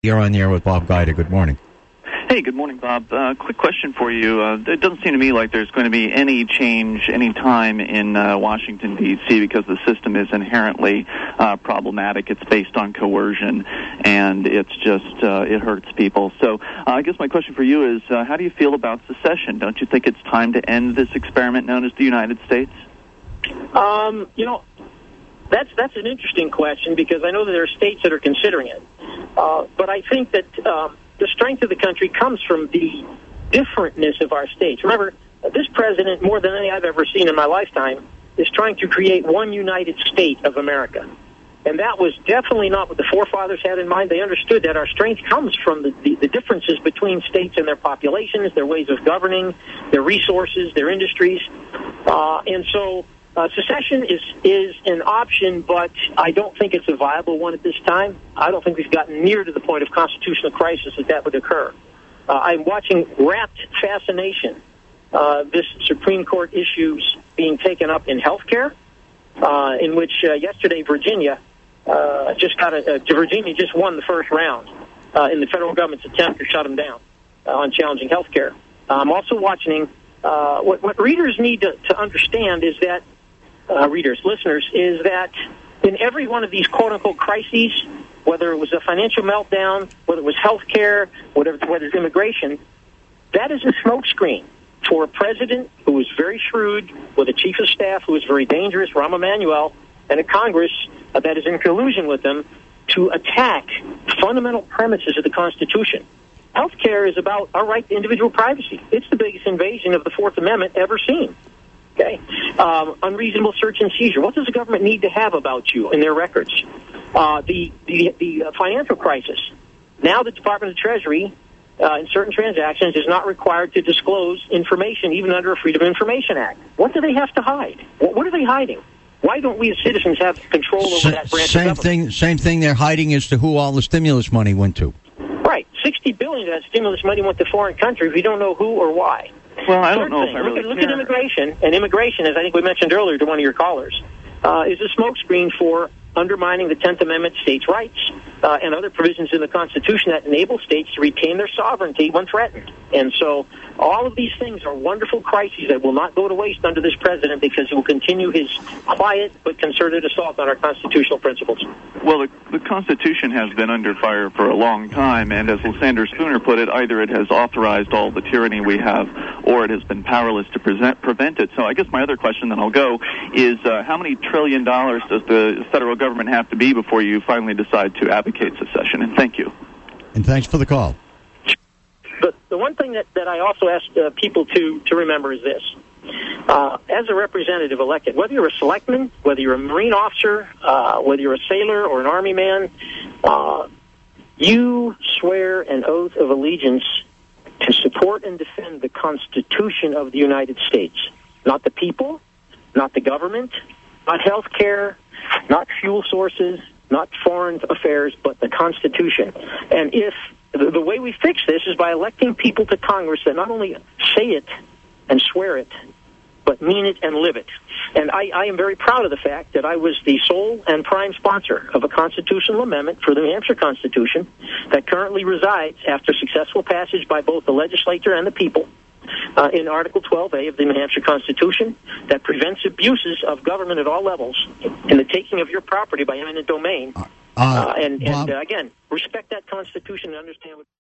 You're on the air with Bob Guida. Good morning. Hey, good morning, Bob. Quick question for you. It doesn't seem to me like there's going to be any change any time in Washington, D.C. because the system is inherently problematic. It's based on coercion, and it's just, it hurts people. So I guess my question for you is, how do you feel about secession? Don't you think it's time to end this experiment known as the United States? That's an interesting question because I know that there are states that are considering it. But I think that the strength of the country comes from the differentness of our states. Remember, this president, more than any I've ever seen in my lifetime, is trying to create one united state of America. And that was definitely not what the forefathers had in mind. They understood that our strength comes from the differences between states and their populations, their ways of governing, their resources, their industries. And so secession is an option, but I don't think it's a viable one at this time. I don't think we've gotten near to the point of constitutional crisis that would occur. I'm watching rapt fascination this Supreme Court issues being taken up in health care, in which yesterday Virginia Virginia just won the first round in the federal government's attempt to shut them down on challenging health care. I'm also watching what readers need to understand is that listeners, is that in every one of these quote-unquote crises, whether it was a financial meltdown, whether it was health care, whether it's immigration, that is a smokescreen for a president who is very shrewd, with a chief of staff who is very dangerous, Rahm Emanuel, and a Congress that is in collusion with them to attack fundamental premises of the Constitution. Health care is about our right to individual privacy. It's the biggest invasion of the Fourth Amendment ever seen. Okay, unreasonable search and seizure. What does the government need to have about you in their records? The financial crisis. Now the Department of Treasury, in certain transactions, is not required to disclose information, even under a Freedom of Information Act. What do they have to hide? What are they hiding? Why don't we as citizens have control over that branch of government? Same thing they're hiding as to who all the stimulus money went to. Right. $60 billion of that stimulus money went to foreign countries. We don't know who or why. Well, I don't know if I really look at immigration, and immigration, as I think we mentioned earlier to one of your callers, is a smokescreen for undermining the 10th Amendment states' rights and other provisions in the Constitution that enable states to retain their sovereignty when threatened. And so all of these things are wonderful crises that will not go to waste under this president because he will continue his quiet but concerted assault on our constitutional principles. Well, the Constitution has been under fire for a long time, and as Lysander Spooner put it, either it has authorized all the tyranny we have or it has been powerless to prevent it. So I guess my other question, then I'll go, is how many $1 trillion does the federal government have to be before you finally decide to advocate secession? And thank you. And thanks for the call. But the one thing that I also ask people to remember is this. As a representative elected, whether you're a selectman, whether you're a Marine officer, whether you're a sailor or an Army man, you swear an oath of allegiance to support and defend the Constitution of the United States. Not the people, not the government, not health care, not fuel sources, not foreign affairs, but the Constitution. And if the way we fix this is by electing people to Congress that not only say it and swear it, but mean it and live it. And I am very proud of the fact that I was the sole and prime sponsor of a constitutional amendment for the New Hampshire Constitution that currently resides after successful passage by both the legislature and the people in Article 12A of the New Hampshire Constitution that prevents abuses of government at all levels in the taking of your property by eminent domain. And again, respect that Constitution and understand what